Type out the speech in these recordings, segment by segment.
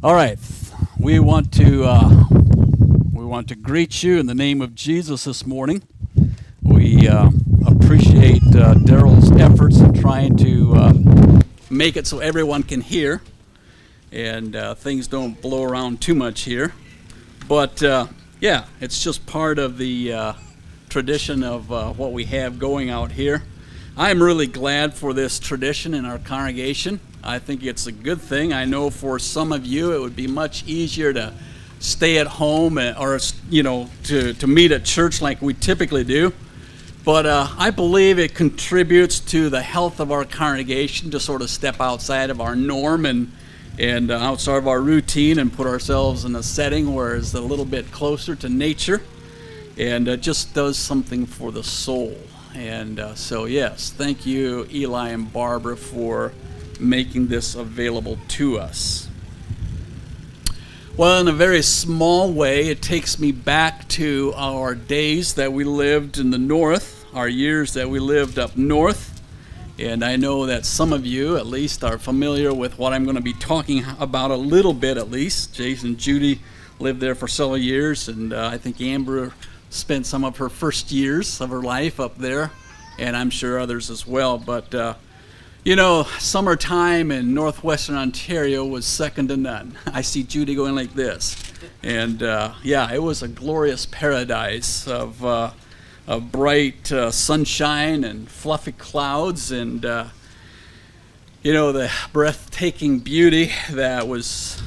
All right, we want to greet you in the name of Jesus this morning. We appreciate Daryl's efforts in trying to make it so everyone can hear, and things don't blow around too much here. But yeah, it's just part of the tradition of what we have going out here. I'm really glad for this tradition in our congregation. I think it's a good thing. I know for some of you it would be much easier to stay at home or to meet at church like we typically do. But I believe it contributes to the health of our congregation to sort of step outside of our norm and outside of our routine and put ourselves in a setting where it's a little bit closer to nature, and it just does something for the soul. And so yes, thank you, Eli and Barbara, for making this available to us. Well, in a very small way, it takes me back to our days that we lived in the north, our years that we lived up north. And I know that some of you, at least, are familiar with what I'm going to be talking about a little bit, at least. Jason and Judy lived there for several years, and I think Amber spent some of her first years of her life up there, and I'm sure others as well. But summertime in northwestern Ontario was second to none. I see Judy going like this. And yeah, it was a glorious paradise of bright sunshine and fluffy clouds, and the breathtaking beauty that was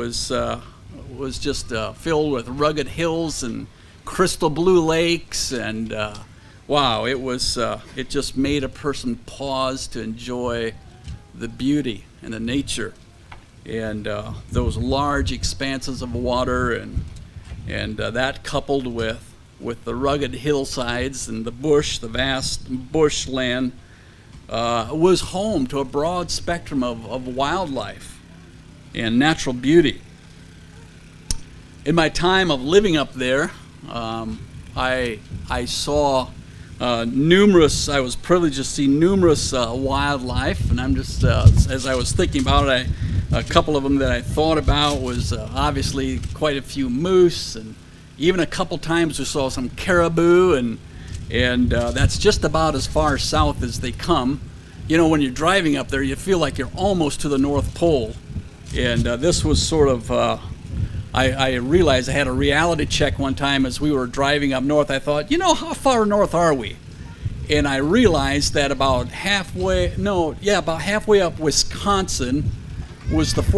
just filled with rugged hills and crystal blue lakes, and wow, it just made a person pause to enjoy the beauty and the nature, and those large expanses of water, and that coupled with the rugged hillsides and the vast bushland, was home to a broad spectrum of wildlife and natural beauty. In my time of living up there, I saw I was privileged to see numerous wildlife, and I'm just, as I was thinking about it, a couple of them that I thought about was obviously quite a few moose, and even a couple times we saw some caribou, and that's just about as far south as they come. When you're driving up there, you feel like you're almost to the North Pole, and this was sort of, I realized I had a reality check one time as we were driving up north. I thought, how far north are we? And I realized that about halfway up Wisconsin was the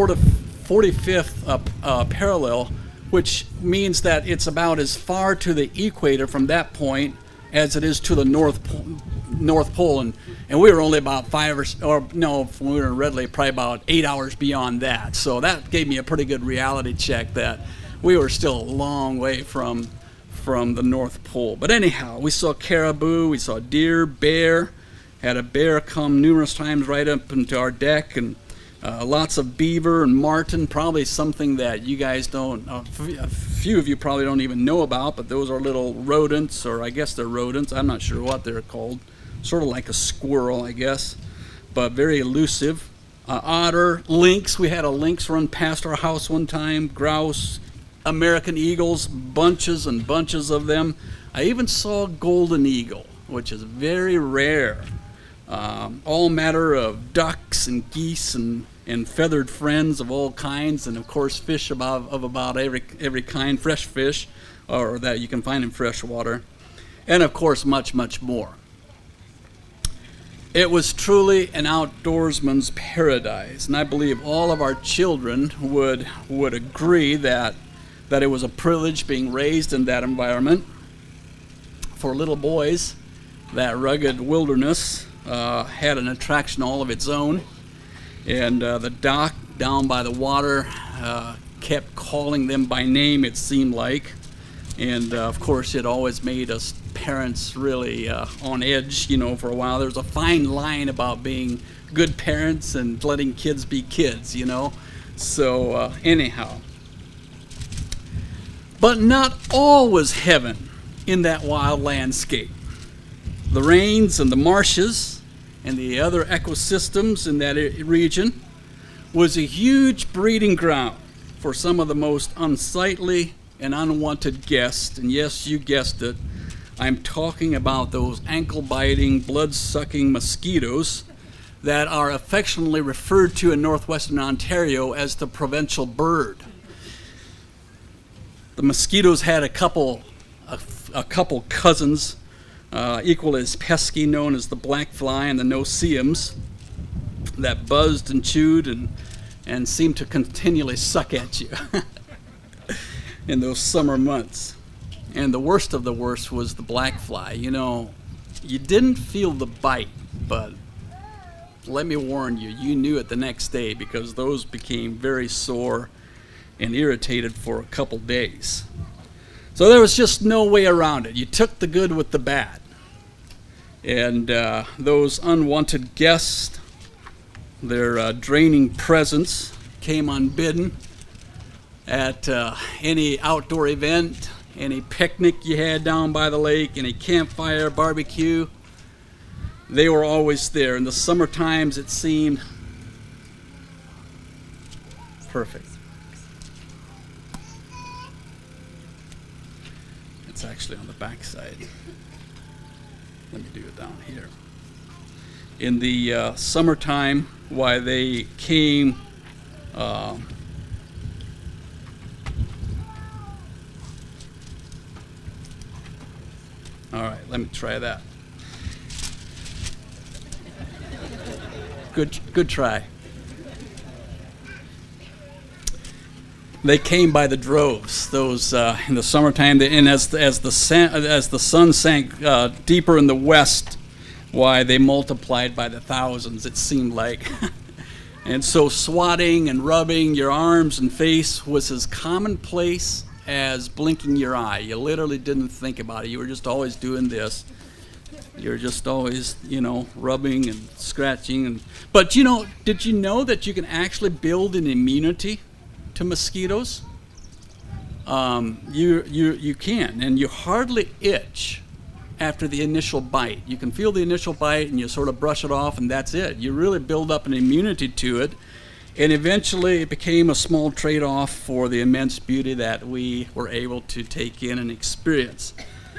45th parallel, which means that it's about as far to the equator from that point as it is to the North Pole, and we were only about when we were in Red Lake, probably about 8 hours beyond that. So that gave me a pretty good reality check that we were still a long way from the North Pole. But anyhow, we saw caribou, we saw deer, bear, had a bear come numerous times right up into our deck, and lots of beaver and marten, probably something that you guys don't, a few of you probably don't even know about, but those are little rodents, or I guess they're rodents, I'm not sure what they're called, sort of like a squirrel, I guess, but very elusive. Otter, lynx, we had a lynx run past our house one time, grouse, American eagles, bunches and bunches of them. I even saw a golden eagle, which is very rare. All matter of ducks and geese and feathered friends of all kinds, and of course fish of about every kind, fresh fish, or that you can find in fresh water, and of course much, much more. It was truly an outdoorsman's paradise, and I believe all of our children would agree that it was a privilege being raised in that environment. For little boys, that rugged wilderness had an attraction all of its own, and the dock down by the water kept calling them by name, it seemed like, and of course it always made us parents really on edge, for a while. There's a fine line about being good parents and letting kids be kids, so anyhow. But not all was heaven in that wild landscape. The rains and the marshes and the other ecosystems in that region was a huge breeding ground for some of the most unsightly and unwanted guests. And yes, you guessed it, I'm talking about those ankle-biting, blood-sucking mosquitoes that are affectionately referred to in northwestern Ontario as the provincial bird. The mosquitoes had a couple cousins equally as pesky, known as the black fly and the no-see-ums, that buzzed and chewed and seemed to continually suck at you in those summer months. And the worst of the worst was the black fly. You know, you didn't feel the bite, but let me warn you, you knew it the next day, because those became very sore and irritated for a couple days. So there was just no way around it. You took the good with the bad. And those unwanted guests, their draining presence, came unbidden at any outdoor event, any picnic you had down by the lake, any campfire, barbecue. They were always there. In the summer times, it seemed perfect. It's actually on the back side. Let me do it down here. In the summertime, why they came all right, let me try that. Good try. They came by the droves. Those in the summertime, and as the sun sank deeper in the west, why they multiplied by the thousands. It seemed like, and so swatting and rubbing your arms and face was as commonplace as blinking your eye. You literally didn't think about it. You were just always doing this. You're just always, rubbing and scratching. But did you know that you can actually build an immunity to mosquitoes? You can, and you hardly itch after the initial bite. You can feel the initial bite and you sort of brush it off, and that's it. You really build up an immunity to it, and eventually it became a small trade-off for the immense beauty that we were able to take in and experience.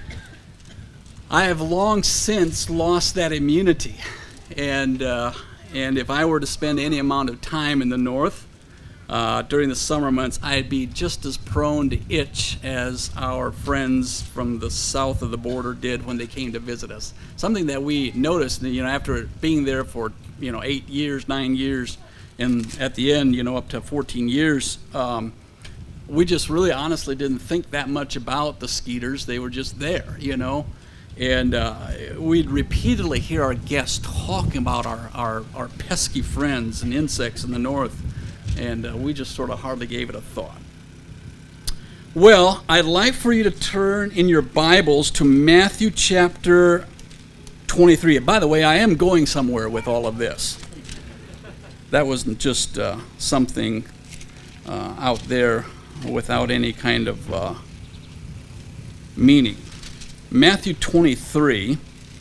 I have long since lost that immunity, and if I were to spend any amount of time in the north during the summer months, I'd be just as prone to itch as our friends from the south of the border did when they came to visit us. Something that we noticed, after being there for 8 years, 9 years, and at the end, up to 14 years, we just really honestly didn't think that much about the skeeters. They were just there, And we'd repeatedly hear our guests talking about our pesky friends and insects in the north, and we just sort of hardly gave it a thought. Well, I'd like for you to turn in your Bibles to Matthew chapter 23. By the way, I am going somewhere with all of this. That wasn't just something out there without any kind of meaning. Matthew 23,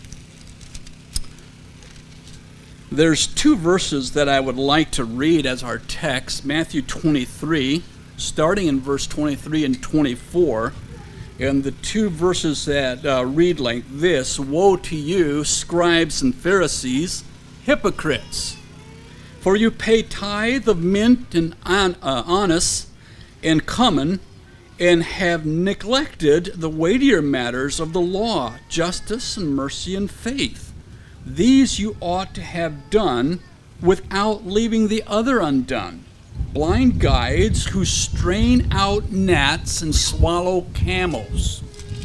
there's two verses that I would like to read as our text. Matthew 23, starting in verse 23 and 24, and the two verses that read like this: "Woe to you, scribes and Pharisees, hypocrites! For you pay tithe of mint and anise and cumin, and have neglected the weightier matters of the law, justice and mercy and faith. These you ought to have done without leaving the other undone. Blind guides who strain out gnats and swallow camels."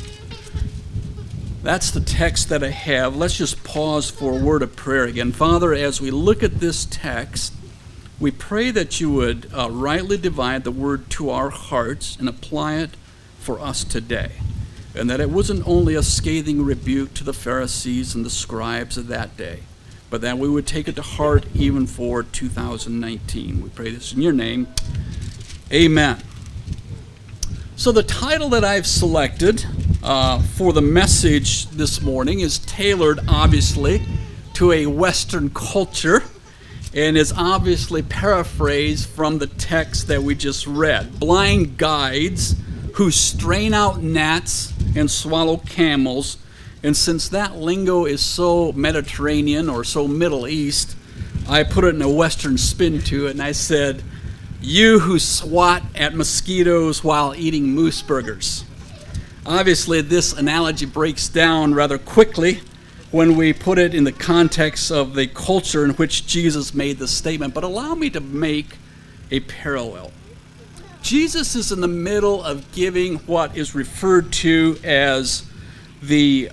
That's the text that I have. Let's just pause for a word of prayer again. Father, as we look at this text, we pray that you would rightly divide the word to our hearts and apply it for us today. And that it wasn't only a scathing rebuke to the Pharisees and the scribes of that day, but that we would take it to heart even for 2019. We pray this in your name. Amen. So the title that I've selected for the message this morning is tailored, obviously, to a Western culture. and is obviously paraphrased from the text that we just read. Blind guides who strain out gnats and swallow camels. And since that lingo is so Mediterranean or so Middle East, I put it in a Western spin to it, and I said, you who swat at mosquitoes while eating moose burgers. Obviously, this analogy breaks down rather quickly when we put it in the context of the culture in which Jesus made the statement. But allow me to make a parallel. Jesus is in the middle of giving what is referred to as the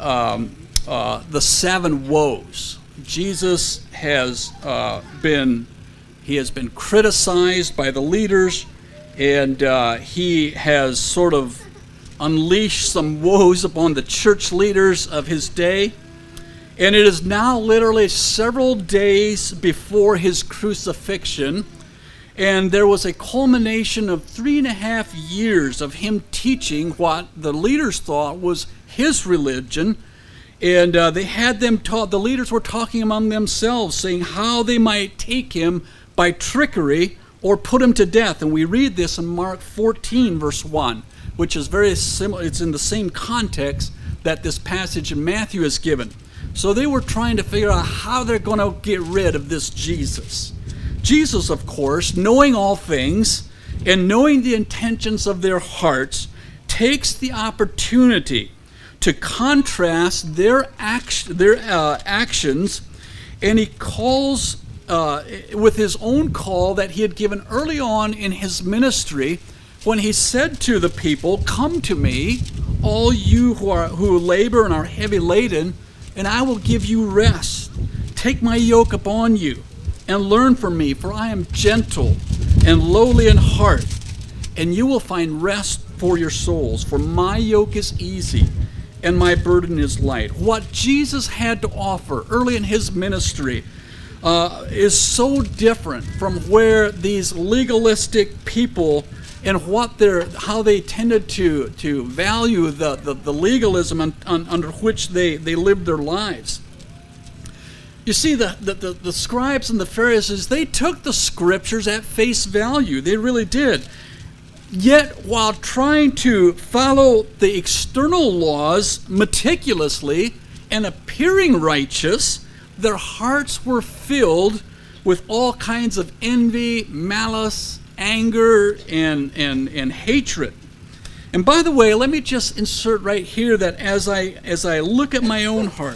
7 woes. Jesus has been criticized by the leaders, and he has sort of unleashed some woes upon the church leaders of his day. And it is now literally several days before his crucifixion, and there was a culmination of 3.5 years of him teaching what the leaders thought was his religion. And they had them taught, the leaders were talking among themselves, saying how they might take him by trickery or put him to death. And we read this in Mark 14, verse 1, which is very similar. It's in the same context that this passage in Matthew is given. So they were trying to figure out how they're going to get rid of this Jesus. Jesus, of course, knowing all things and knowing the intentions of their hearts, takes the opportunity to contrast their actions, and he calls with his own call that he had given early on in his ministry, when he said to the people, "Come to me, all you who labor and are heavy laden, and I will give you rest. Take my yoke upon you and learn from me, for I am gentle and lowly in heart, and you will find rest for your souls. For my yoke is easy and my burden is light." What Jesus had to offer early in his ministry is so different from where these legalistic people and how they tended to value the legalism under which they lived their lives. You see, the scribes and the Pharisees, they took the scriptures at face value. They really did. Yet, while trying to follow the external laws meticulously and appearing righteous, their hearts were filled with all kinds of envy, malice, anger, and hatred. And by the way, let me just insert right here that as I look at my own heart,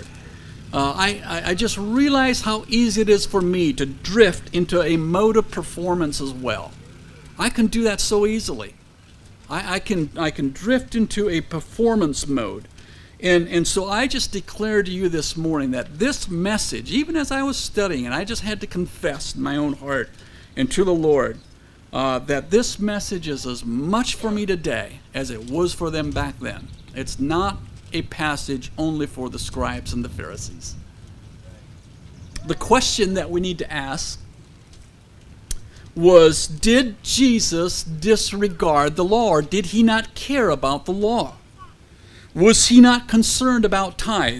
I just realize how easy it is for me to drift into a mode of performance as well. I can do that so easily. I can drift into a performance mode. And so I just declare to you this morning that this message, even as I was studying, and I just had to confess in my own heart and to the Lord, that this message is as much for me today as it was for them back then. It's not a passage only for the scribes and the Pharisees. The question that we need to ask was, did Jesus disregard the law, or did he not care about the law? Was he not concerned about tithe?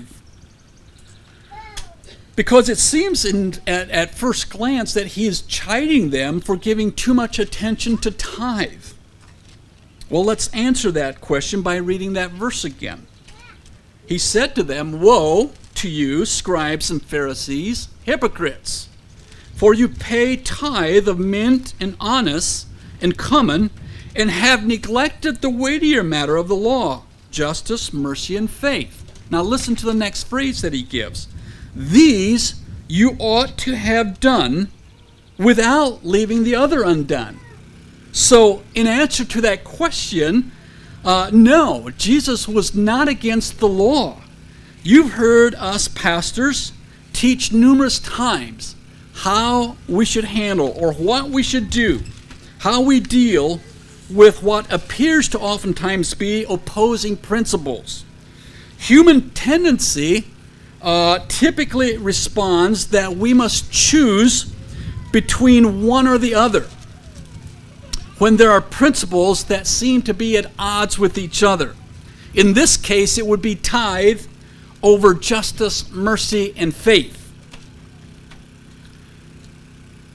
Because it seems at first glance that he is chiding them for giving too much attention to tithe. Well, let's answer that question by reading that verse again. He said to them, "Woe to you, scribes and Pharisees, hypocrites! For you pay tithe of mint and anise and cumin, and have neglected the weightier matter of the law, justice, mercy, and faith." Now listen to the next phrase that he gives. "These you ought to have done without leaving the other undone." So in answer to that question, no, Jesus was not against the law. You've heard us pastors teach numerous times how we should handle, or what we should do, how we deal with what appears to oftentimes be opposing principles. Human tendency typically responds that we must choose between one or the other when there are principles that seem to be at odds with each other. In this case, it would be tithe over justice, mercy, and faith.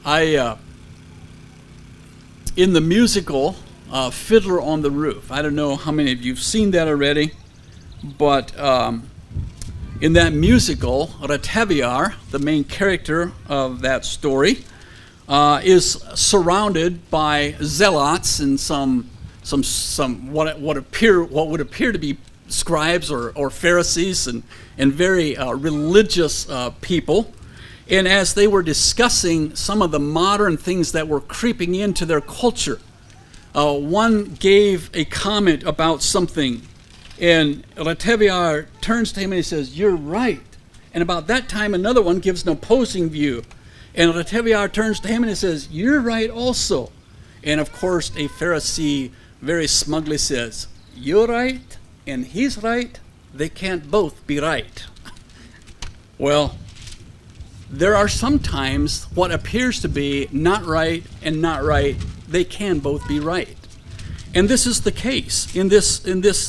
In the musical Fiddler on the Roof, I don't know how many of you have seen that already, but in that musical, Rataviar, the main character of that story, is surrounded by zealots and some what would appear to be scribes or Pharisees and very religious people. And as they were discussing some of the modern things that were creeping into their culture, one gave a comment about something, and Rataviar turns to him and he says, "You're right." And about that time, another one gives an opposing view. And Rataviar turns to him and he says, "You're right also." And of course, a Pharisee very smugly says, "You're right and he's right. They can't both be right." Well, there are sometimes what appears to be not right and not right, they can both be right. And this is the case in this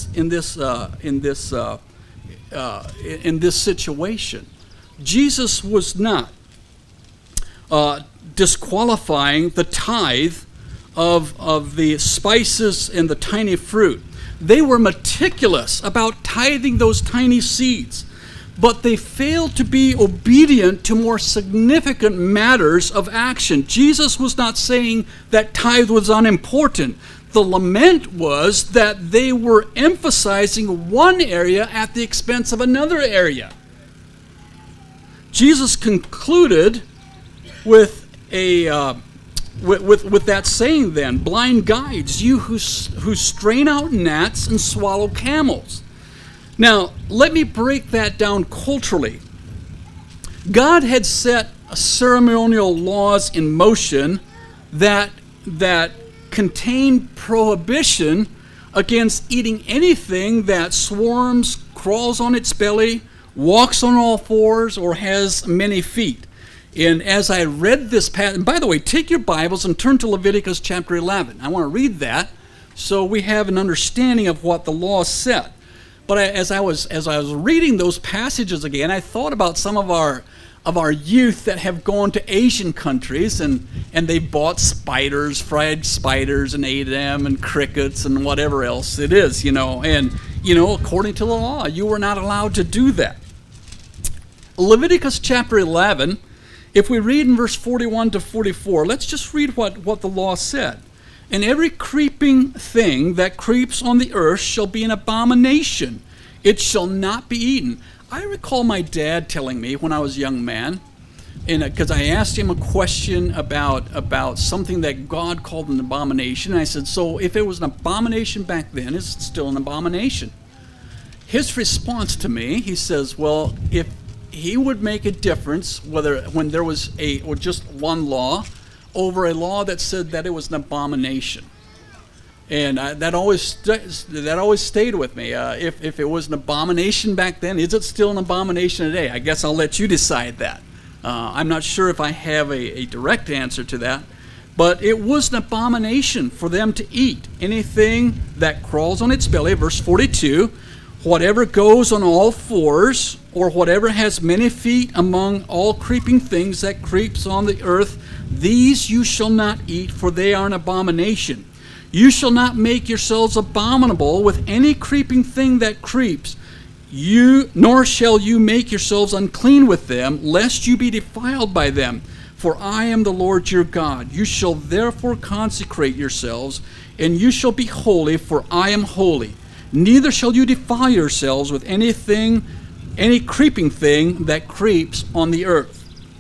situation. Jesus was not disqualifying the tithe of the spices and the tiny fruit. They were meticulous about tithing those tiny seeds, but they failed to be obedient to more significant matters of action. Jesus was not saying that tithe was unimportant. The lament was that they were emphasizing one area at the expense of another area. Jesus concluded with that saying then, "Blind guides, you who strain out gnats and swallow camels." Now, let me break that down culturally. God had set ceremonial laws in motion that contained prohibition against eating anything that swarms, crawls on its belly, walks on all fours, or has many feet. And as I read this passage, and by the way, take your Bibles and turn to Leviticus chapter 11. I want to read that so we have an understanding of what the law said. But as I was reading those passages again, I thought about some of our youth that have gone to Asian countries and they bought spiders, fried spiders, and ate them, and crickets and whatever else it is, And according to the law, you were not allowed to do that. Leviticus chapter 11. If we read in verse 41 to 44, let's just read what the law said. "And every creeping thing that creeps on the earth shall be an abomination. It shall not be eaten." I recall my dad telling me when I was a young man, because I asked him a question about something that God called an abomination. And I said, "So if it was an abomination back then, is it still an abomination?" His response to me, he says, "Well, if he would make a difference when there was just one law over a law that said that it was an abomination." And that always stayed with me. If it was an abomination back then, is it still an abomination today? I guess I'll let you decide that. I'm not sure if I have a direct answer to that. But it was an abomination for them to eat anything that crawls on its belly. Verse 42, "Whatever goes on all fours, or whatever has many feet among all creeping things that creeps on the earth, these you shall not eat, for they are an abomination. You shall not make yourselves abominable with any creeping thing that creeps. Nor shall you make yourselves unclean with them, lest you be defiled by them. For I am the Lord your God. You shall therefore consecrate yourselves, and you shall be holy, for I am holy. Neither shall you defile yourselves with any creeping thing that creeps on the earth."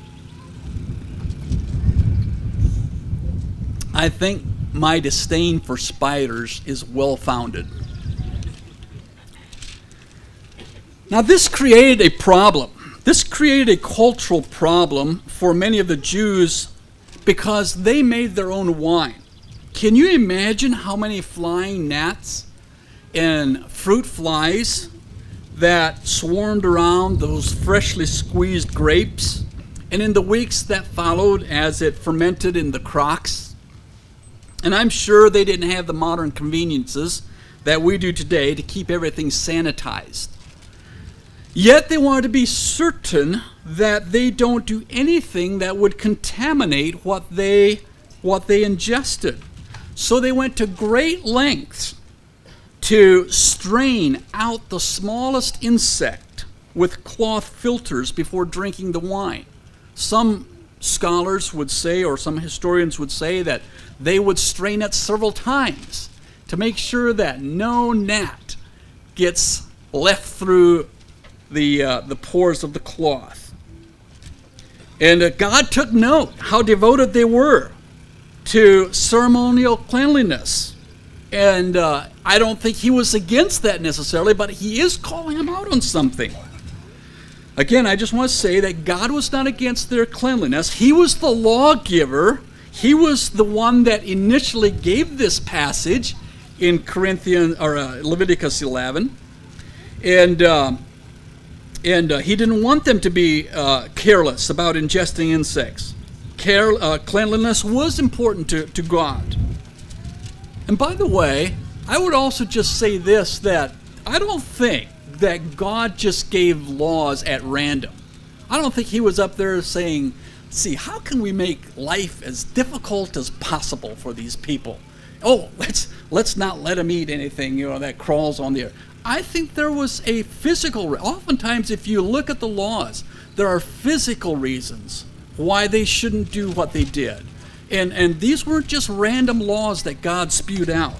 I think my disdain for spiders is well-founded. Now, this created a problem. This created a cultural problem for many of the Jews because they made their own wine. Can you imagine how many flying gnats and fruit flies that swarmed around those freshly squeezed grapes? And in the weeks that followed, as it fermented in the crocks, and I'm sure they didn't have the modern conveniences that we do today to keep everything sanitized. Yet they wanted to be certain that they don't do anything that would contaminate what they ingested. So they went to great lengths to strain out the smallest insect with cloth filters before drinking the wine. Some scholars would say, or some historians would say, that they would strain it several times to make sure that no gnat gets left through the pores of the cloth. And God took note how devoted they were to ceremonial cleanliness. And I don't think he was against that necessarily, but he is calling them out on something. Again, I just want to say that God was not against their cleanliness. He was the lawgiver. He was the one that initially gave this passage in Leviticus 11. And he didn't want them to be careless about ingesting insects. Cleanliness was important to God. And by the way, I would also just say this, that I don't think that God just gave laws at random. I don't think he was up there saying, see, how can we make life as difficult as possible for these people? Oh, let's not let them eat anything, that crawls on the earth. I think there was a physical, oftentimes if you look at the laws, there are physical reasons why they shouldn't do what they did. And these weren't just random laws that God spewed out.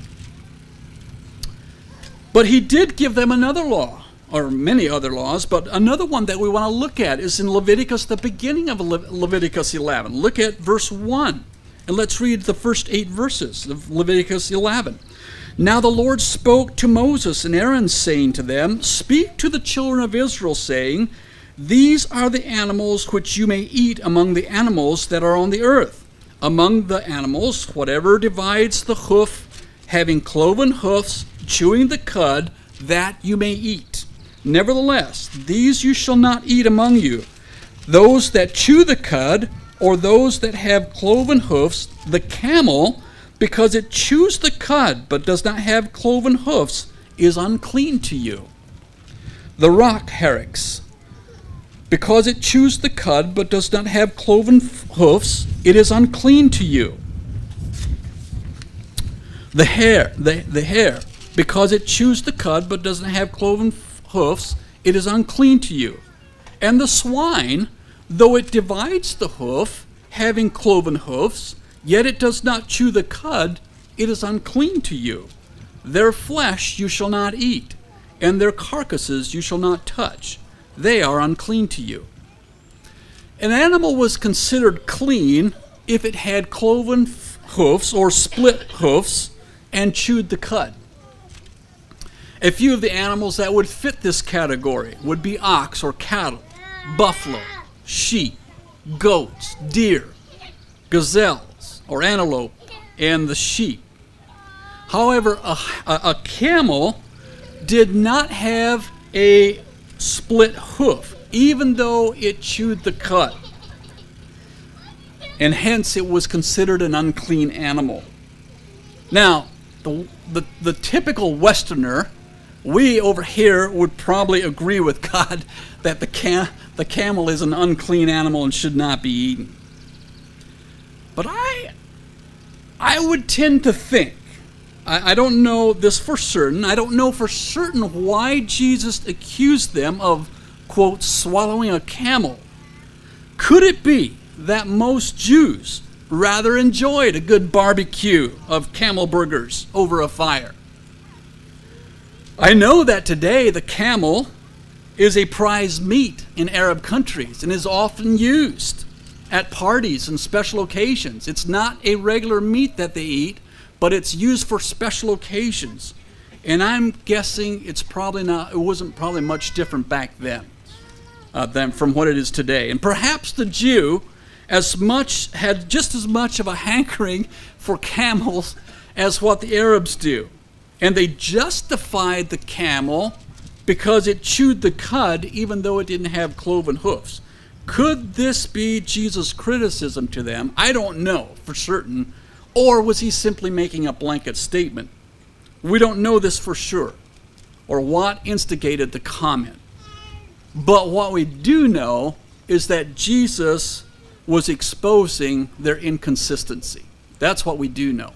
But he did give them another law, or many other laws, but another one that we want to look at is in Leviticus, the beginning of Leviticus 11. Look at verse 1, and let's read the first 8 verses of Leviticus 11. Now the Lord spoke to Moses and Aaron, saying to them, speak to the children of Israel, saying, these are the animals which you may eat among the animals that are on the earth. Among the animals, whatever divides the hoof, having cloven hoofs, chewing the cud, that you may eat. Nevertheless, these you shall not eat among you. Those that chew the cud, or those that have cloven hoofs, the camel, because it chews the cud, but does not have cloven hoofs, is unclean to you. The rock hyrax, because it chews the cud, but does not have cloven hoofs, it is unclean to you. The hare, because it chews the cud, but doesn't have cloven hoofs, it is unclean to you. And the swine, though it divides the hoof, having cloven hoofs, yet it does not chew the cud, it is unclean to you. Their flesh you shall not eat, and their carcasses you shall not touch. They are unclean to you. An animal was considered clean if it had cloven hoofs or split hoofs and chewed the cud. A few of the animals that would fit this category would be ox or cattle, buffalo, sheep, goats, deer, gazelles or antelope, and the sheep. However, a camel did not have a split hoof, even though it chewed the cud, and hence it was considered an unclean animal. Now, the typical Westerner, we over here would probably agree with God that the camel is an unclean animal and should not be eaten. But I would tend to think, I don't know this for certain, I don't know for certain why Jesus accused them of, quote, swallowing a camel. Could it be that most Jews rather enjoyed a good barbecue of camel burgers over a fire? I know that today the camel is a prized meat in Arab countries and is often used at parties and special occasions. It's not a regular meat that they eat, but it's used for special occasions. And I'm guessing it wasn't probably much different back then than from what it is today. And perhaps the Jew had just as much of a hankering for camels as what the Arabs do. And they justified the camel because it chewed the cud even though it didn't have cloven hoofs. Could this be Jesus' criticism to them? I don't know for certain. Or was he simply making a blanket statement? We don't know this for sure, or what instigated the comment. But what we do know is that Jesus was exposing their inconsistency. That's what we do know.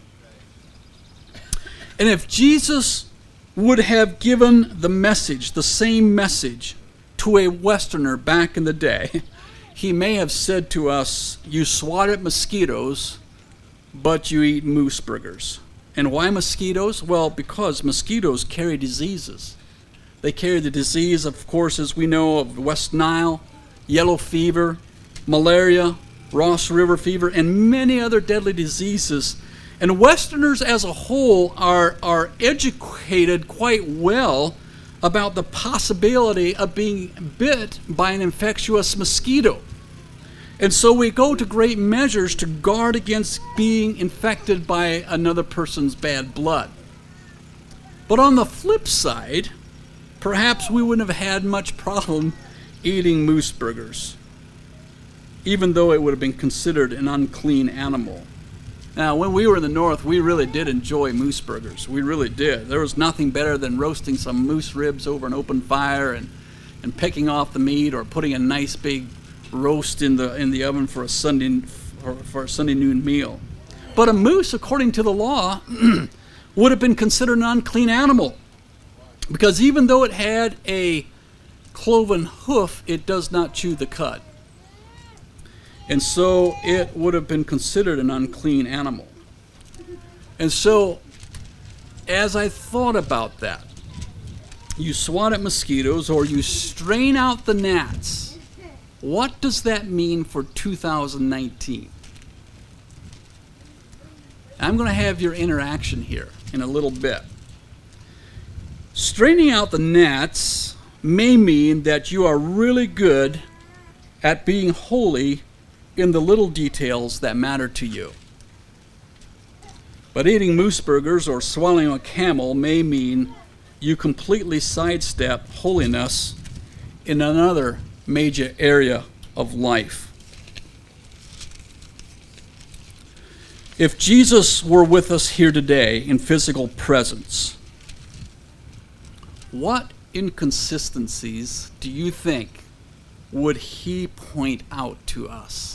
And if Jesus would have given the message, the same message, to a Westerner back in the day, he may have said to us, "You swat at mosquitoes, but you eat moose burgers." And why mosquitoes? Well, because mosquitoes carry diseases. They carry the disease, of course, as we know, of West Nile, yellow fever, malaria, Ross River fever, and many other deadly diseases. And Westerners as a whole are educated quite well about the possibility of being bit by an infectious mosquito. And so we go to great measures to guard against being infected by another person's bad blood. But on the flip side, perhaps we wouldn't have had much problem eating moose burgers, even though it would have been considered an unclean animal. Now, when we were in the north, we really did enjoy moose burgers. We really did. There was nothing better than roasting some moose ribs over an open fire and picking off the meat, or putting a nice big roast in the oven for a Sunday noon meal. But a moose, according to the law, would have been considered an unclean animal, because even though it had a cloven hoof, it does not chew the cud. And so it would have been considered an unclean animal. And so, as I thought about that, you swat at mosquitoes or you strain out the gnats. What does that mean for 2019? I'm going to have your interaction here in a little bit. Straining out the gnats may mean that you are really good at being holy in the little details that matter to you. But eating moose burgers or swallowing a camel may mean you completely sidestep holiness in another major area of life. If Jesus were with us here today in physical presence, what inconsistencies do you think would he point out to us?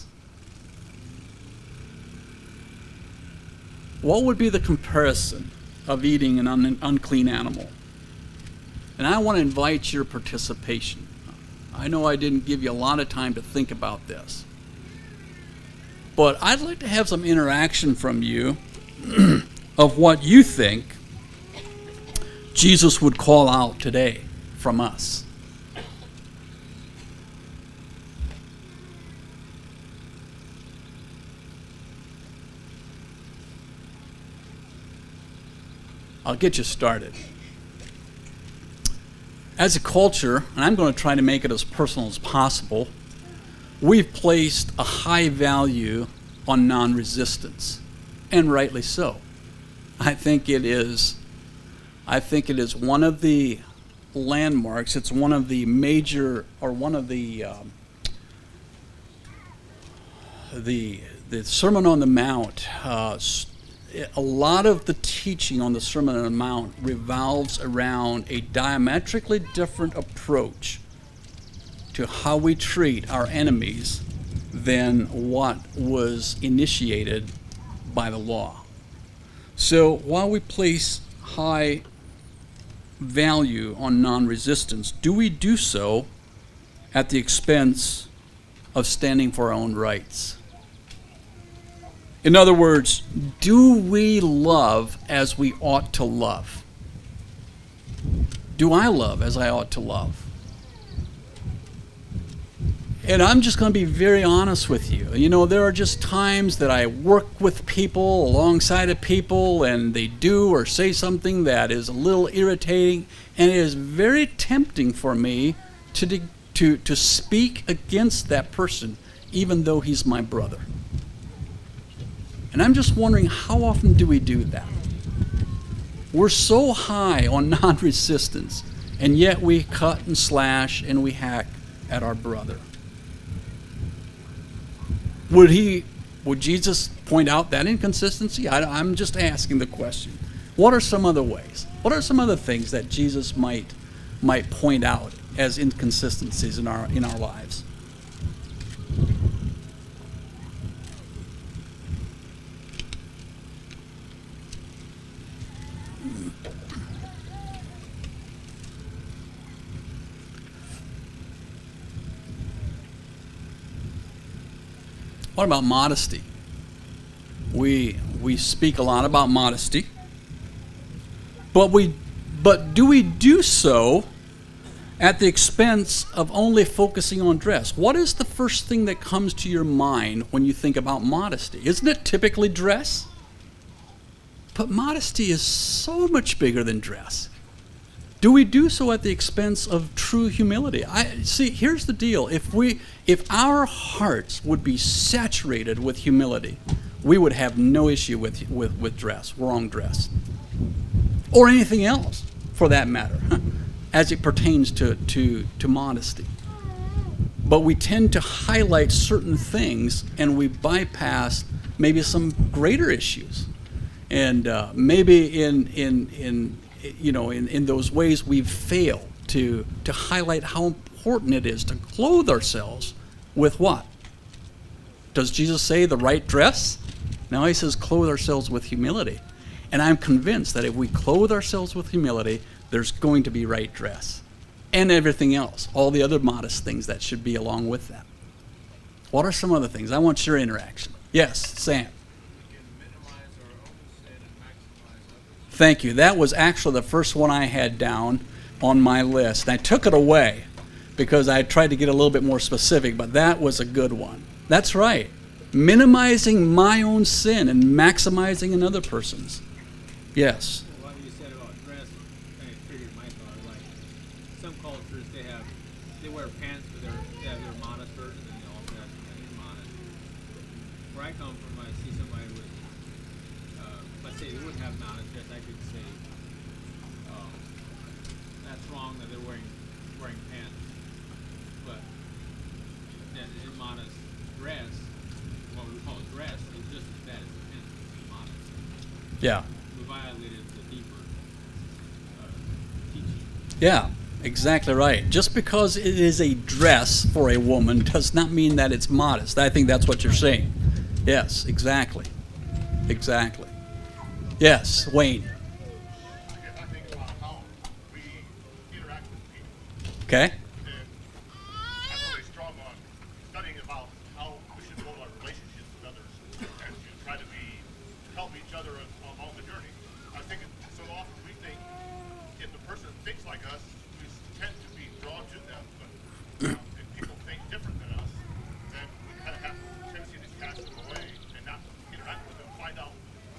What would be the comparison of eating an unclean animal? And I want to invite your participation. I know I didn't give you a lot of time to think about this, but I'd like to have some interaction from you of what you think Jesus would call out today from us. I'll get you started. As a culture, and I'm going to try to make it as personal as possible, we've placed a high value on non-resistance, and rightly so. I think it is one of the landmarks. It's one of the major, or one of the Sermon on the Mount. A lot of the teaching on the Sermon on the Mount revolves around a diametrically different approach to how we treat our enemies than what was initiated by the law. So while we place high value on non-resistance, do we do so at the expense of standing for our own rights? In other words, do we love as we ought to love? Do I love as I ought to love? And I'm just going to be very honest with you. You know, there are just times that I work with people, alongside of people, and they do or say something that is a little irritating, and it is very tempting for me to speak against that person, even though he's my brother. And I'm just wondering, how often do we do that? We're so high on non-resistance, and yet we cut and slash and we hack at our brother. Would Jesus point out that inconsistency? I'm just asking the question. What are some other ways? What are some other things that Jesus might point out as inconsistencies in our lives. What about modesty? We speak a lot about modesty, but do we do so at the expense of only focusing on dress? What is the first thing that comes to your mind when you think about modesty? Isn't it typically dress? But modesty is so much bigger than dress. Do we do so at the expense of true humility? See, here's the deal. If our hearts would be saturated with humility, we would have no issue with dress, wrong dress, or anything else for that matter, as it pertains to modesty. But we tend to highlight certain things and we bypass maybe some greater issues. And maybe in those ways we've failed to highlight how important it is to clothe ourselves with what? Does Jesus say the right dress? No, he says clothe ourselves with humility. And I'm convinced that if we clothe ourselves with humility, there's going to be right dress. And everything else, all the other modest things that should be along with that. What are some other things? I want your interaction. Yes, Sam. Thank you. That was actually the first one I had down on my list. I took it away because I tried to get a little bit more specific, but that was a good one. That's right. Minimizing my own sin and maximizing another person's. Yes. What you said about dress kind of triggered my thought. Like some cultures, they wear pants, but they have their modest version, and they all dress and they're modest. Where I come from, I see somebody with, let's say they wouldn't have modest dress. I could say that's wrong that they're wearing pants, but that immodest dress, what we call dress, is just as bad as the pants is modest. Yeah. Violated the deeper teaching. Yeah, exactly right. Just because it is a dress for a woman does not mean that it's modest. I think that's what you're saying. Yes, exactly. Exactly. Yes, Wayne. I think about how we interact with people. Okay. I'm really strong on studying about how we should build our relationships with others and to try to help each other along the journey. I think so often we think if the person thinks like us, we tend to be drawn to them. But if people think different than us, then we kind of have a tendency to cast them away and not interact with them, find out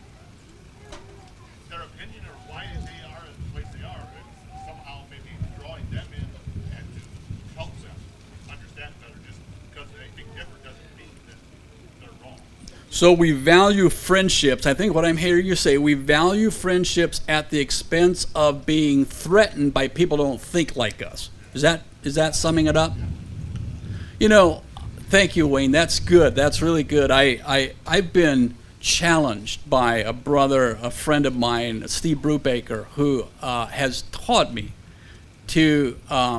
their opinion or why they are in the place they are, and somehow maybe drawing them in and to help them understand better. Just because they think different doesn't mean that they're wrong. So we value friendships. I think what I'm hearing you say, we value friendships at the expense of being threatened by people who don't think like us. Is that summing it up? You know, thank you, Wayne. That's good. That's really good. I've been challenged by a friend of mine, Steve Brubaker, who has taught me to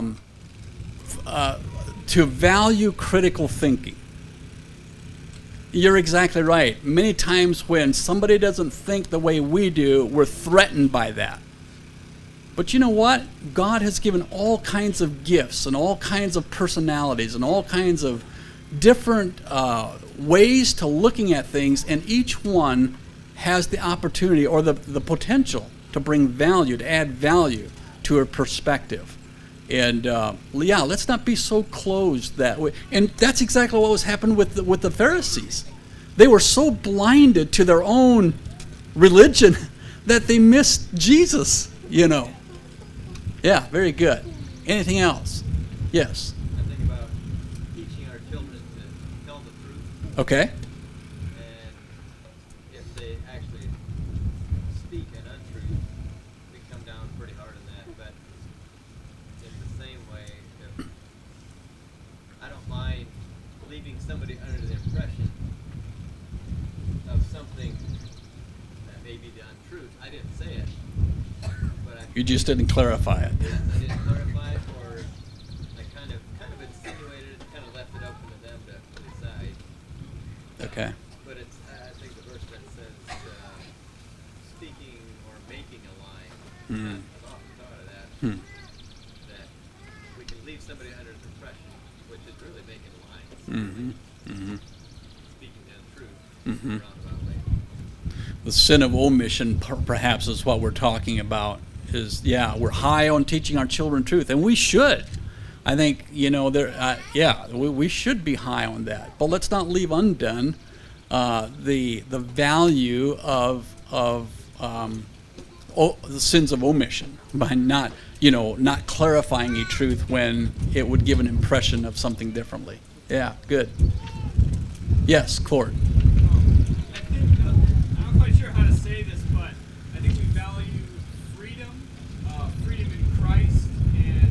value critical thinking. You're exactly right. Many times when somebody doesn't think the way we do, we're threatened by that. But you know what? God has given all kinds of gifts and all kinds of personalities and all kinds of different ways to looking at things, and each one has the opportunity or the potential to bring value, to add value to a perspective. And let's not be so closed that way. And that's exactly what was happening with the Pharisees. They were so blinded to their own religion that they missed Jesus, you know. Yeah, very good. Anything else? Yes. I think about teaching our children to tell the truth. Okay. And if they actually speak an untruth, we come down pretty hard on that. But in the same way, if I don't mind leaving somebody under the impression of something that may be the untruth. I didn't say it, but You just didn't clarify it. I didn't clarify it, or Okay. But it's, I think the verse that says speaking or making a line. I've often thought of that. That we can leave somebody under the impression, which is really making a line. Speaking the untruth in a roundabout way. The sin of omission perhaps is what we're talking about. Is, yeah, we're high on teaching our children truth, and we should. I think, we should be high on that. But let's not leave undone the value of the sins of omission by not clarifying a truth when it would give an impression of something differently. Yeah, good. Yes, Court. I think, I'm not quite sure how to say this, but I think we value freedom in Christ, and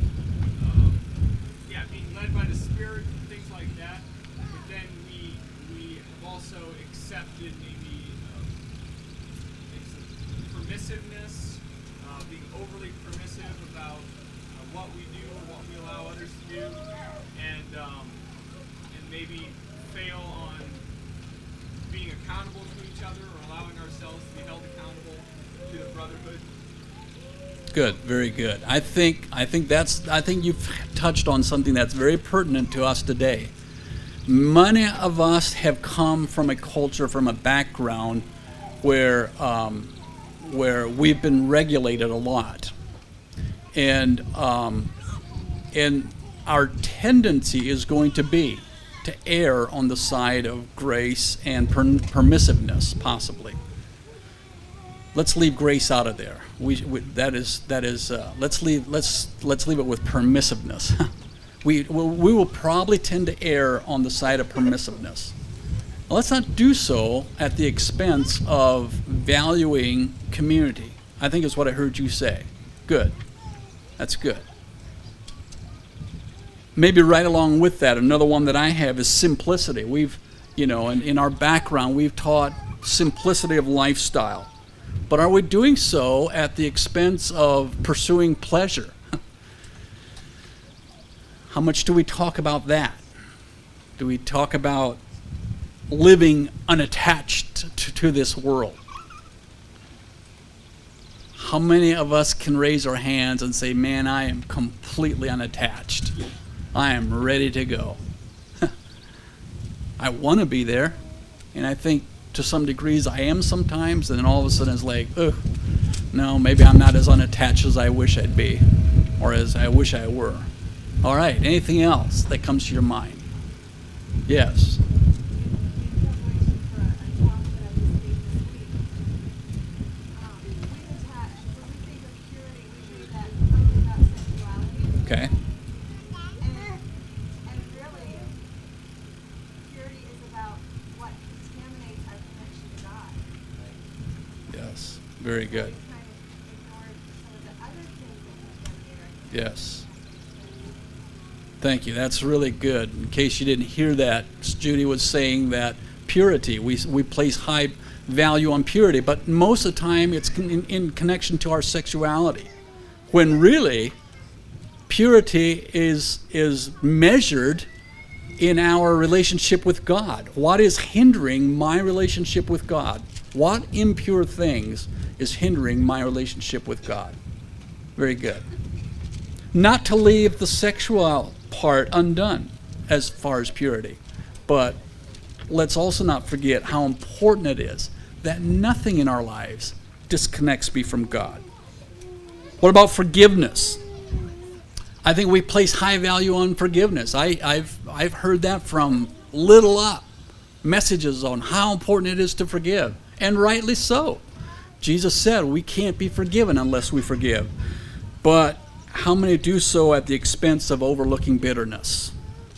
being led by the Spirit and things like that. But then we have also accepted maybe some permissiveness, being overly permissive about what we do or what we allow others to do, and maybe fail on being accountable to each other or allowing ourselves to be held accountable to the brotherhood. Good, very good. I think you've touched on something that's very pertinent to us today. Many of us have come from a culture, from a background where we've been regulated a lot, and our tendency is going to be to err on the side of grace and permissiveness, possibly. Let's leave grace out of there. Let's leave it with permissiveness. we will probably tend to err on the side of permissiveness. Let's not do so at the expense of valuing community. I think is what I heard you say. Good. That's good. Maybe right along with that, another one that I have is simplicity. We've, in our background, we've taught simplicity of lifestyle. But are we doing so at the expense of pursuing pleasure? How much do we talk about that? Do we talk about living unattached to this world? How many of us can raise our hands and say, man, I am completely unattached. I am ready to go. I want to be there, and I think to some degrees I am sometimes, and then all of a sudden it's like, ugh, no, maybe I'm not as unattached as I wish I'd be, or as I wish I were. All right, anything else that comes to your mind? Yes. Okay. Very good. Yes. Thank you. That's really good. In case you didn't hear that, Judy was saying that purity, we place high value on purity, but most of the time it's in connection to our sexuality, when really purity is measured in our relationship with God. What is hindering my relationship with God? What impure things is hindering my relationship with God? Very good. Not to leave the sexual part undone as far as purity, but let's also not forget how important it is that nothing in our lives disconnects me from God. What about forgiveness? I think we place high value on forgiveness. I've heard that from little up, messages on how important it is to forgive, and rightly so. Jesus said we can't be forgiven unless we forgive. But how many do so at the expense of overlooking bitterness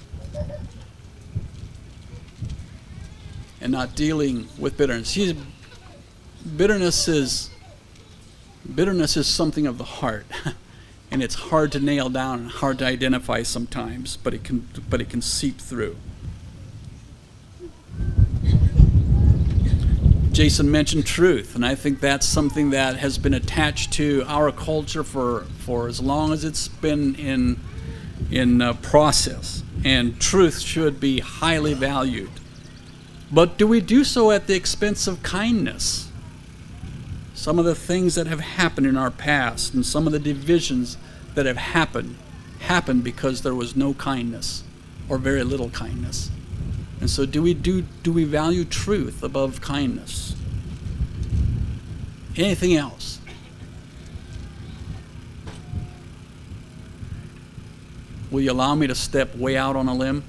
and not dealing with bitterness? See, bitterness is something of the heart, and it's hard to nail down and hard to identify sometimes, but it can seep through. Jason mentioned truth, and I think that's something that has been attached to our culture for as long as it's been in process. And truth should be highly valued. But do we do so at the expense of kindness? Some of the things that have happened in our past and some of the divisions that have happened because there was no kindness or very little kindness. And so do we value truth above kindness? Anything else? Will you allow me to step way out on a limb?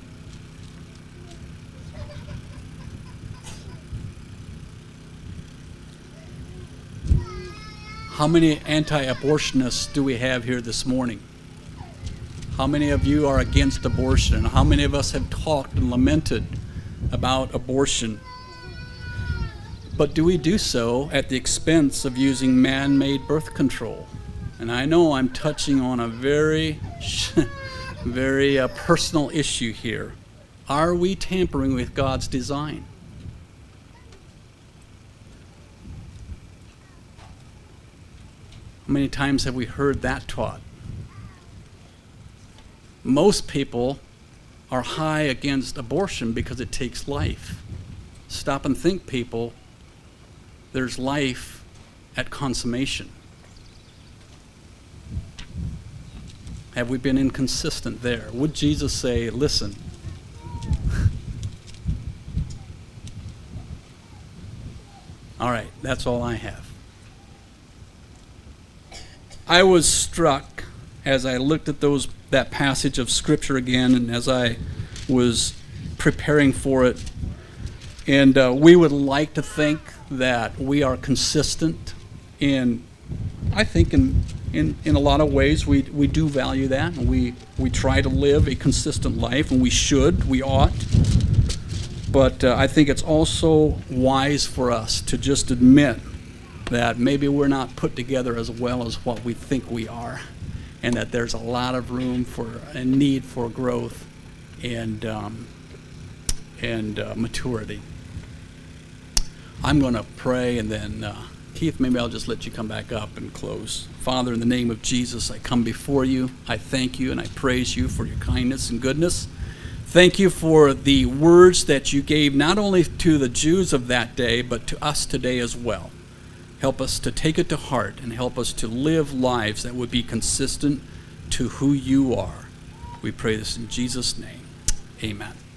How many anti-abortionists do we have here this morning? How many of you are against abortion? How many of us have talked and lamented about abortion? But do we do so at the expense of using man-made birth control? And I know I'm touching on a very, very personal issue here. Are we tampering with God's design? How many times have we heard that taught? Most people are high against abortion because it takes life. Stop and think, people. There's life at consummation. Have we been inconsistent there? Would Jesus say, listen, all right, that's all I have. I was struck as I looked at that passage of Scripture again, and as I was preparing for it. And we would like to think that we are consistent in, I think in a lot of ways we do value that, and we try to live a consistent life, and we ought. But I think it's also wise for us to just admit that maybe we're not put together as well as what we think we are, and that there's a lot of room for a need for growth and maturity. I'm going to pray, and then Keith, maybe I'll just let you come back up and close. Father, in the name of Jesus, I come before you. I thank you and I praise you for your kindness and goodness. Thank you for the words that you gave not only to the Jews of that day, but to us today as well. Help us to take it to heart and help us to live lives that would be consistent to who you are. We pray this in Jesus' name. Amen.